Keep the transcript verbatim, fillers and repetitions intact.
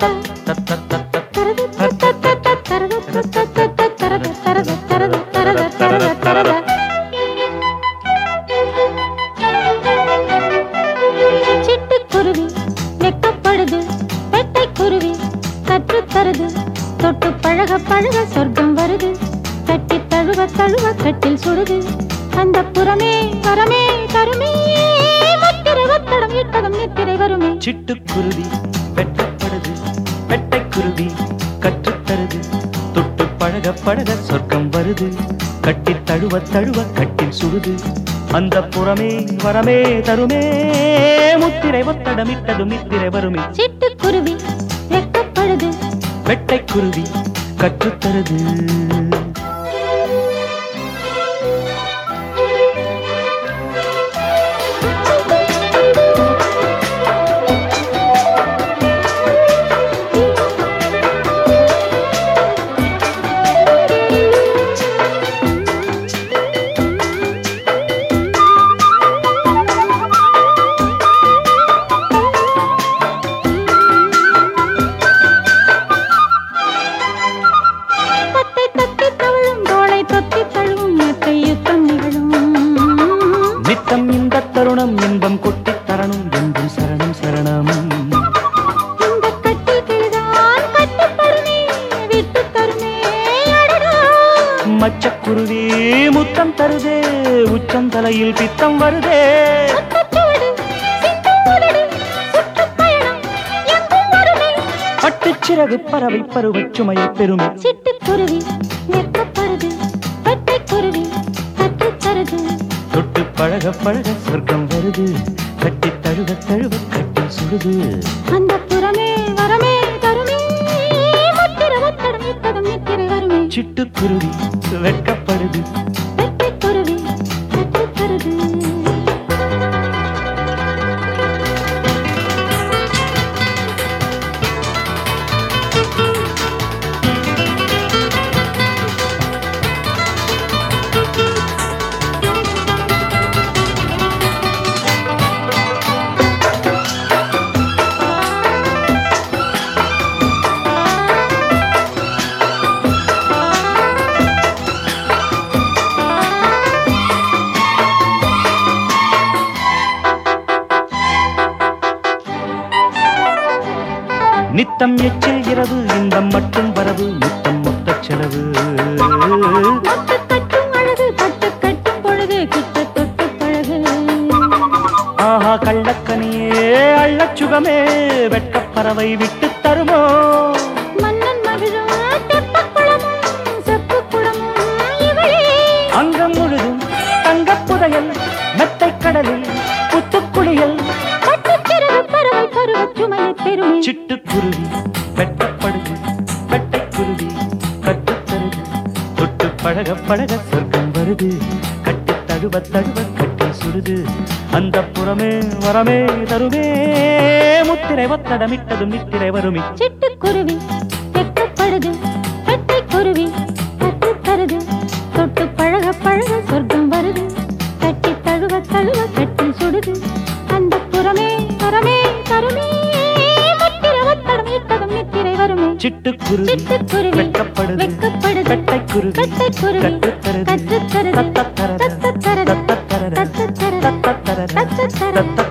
சிட்டுக்குருவி வெக்கப்படுது, பெட்டைக்குருவி கற்றுத்தருது, தொட்டு பழக பழக சொர்க்கம் வருது, கட்டி தழுவ தழுவ கட்டில் சுடுது, அந்த புறமே வரமே தருமே, முத்திரை ஒத்தடம் இட்டதும் நித்திரை வருமே. சிட்டுக்குருவி வெட்டப்படுது, பெட்டைக்குருவி கற்றுத்தருது, தொட்டு பழக பழக சொர்க்கம் வருது, கட்டி தழுவ தழுவ கட்டில் சுடுது, அந்த புறமே வரமே தருமே, முத்திரை ஒத்தடம் இட்டதும் நித்திரை வருமே. சிட்டுக்குருவி வெக்கப்படுது, பெட்டைக்குருவி கற்றுத்தருது. நித்தம் இந்த தருணம் இன்பம் கொட்டி தரணும் என்றும் சரணம் சரணம். இந்த கட்டி கிளிதான் கட்டி தருமே, விட்டு தருமே அடடா. மச்சக்குருவி முத்தம் தருதே, உச்சம் தலையில் பித்தம் வருதே. பட்டுச்சிறகு பறவை பருவச் சுமையை பெருமை. சிட்டுக்குருவி வெக்கப்படுது, பெட்டைக்குருவி கற்றுத்தருது, தொட்டு பழக பழக சொர்க்கம் வருது, கட்டி தழுவ தழுவ கட்டி சுடுது, அந்த புறமே வரமே தருமே, முத்திரை ஒத்தடம் இட்டதும் நித்திரை வருமே. சிட்டுக்குருவி வெட்கப்படுது, பெட்டைக்குருவி கற்றுத்தருது. நித்தம் எச்சில் இரவு இன்பம் மட்டும் வரவு, முத்தம் மொத்த செலவு. மொட்டு கட்டும் அழகு பட்டு கட்டும் பொழுது கிட்ட தொட்டு பழகு. ஆஹா கள்ளக்கனியே அள்ளச் சுகமே, வெட்கப் பறவை விட்டு தருமோ. மன்னன் மகிழும் தெப்பக் குளமும் செப்புக் குளமும் இவளே. அங்கம் முழுதும் தங்கப் புதையல், மெத்தைக் கடலில் புத்துக்குளியல், பட்டுச்சிறகு பறவை பருவச் சுமையை பெருமை. சிட்டுக்குருவி வெட்டப்படுது, பெட்டைக்குருவி கற்றுத்தருது, தொட்டு பழக பழக சொர்க்கம் வருது, கட்டி தழுவ தழுவ கட்டி சுடுது, அந்த புறமே வரமே தருமே, முத்திரை ஒத்தடமிட்டதும் நித்திரை வருமே. சிட்டுக்குருவி வெக்கப்படுது, பெட்டைக்குருவி கற்றுத்தருது, தொட்டு பழக பழக சொர்க்கம் வருது, கட்டி தழுவ தழுவ கட்டி சுடுது, அந்த புறமே வரமே தருமே, முத்திரை ஒத்தடம் இட்டதும் நித்திரை வருமே. சிட்டுக்குருவி சிட்டுக்குருவி வெட்கப்படுது, வெக்கப்படுது, பெட்டைக்குருவி பெட்டைக்குருவி கற்றுத்தருது, கற்றுத்தருது, தத்தத்தரது, தத்தத்தரது, தத்தத்தரது, தத்தத்தரது, தத்தத்தரது, தத்தத்தரது.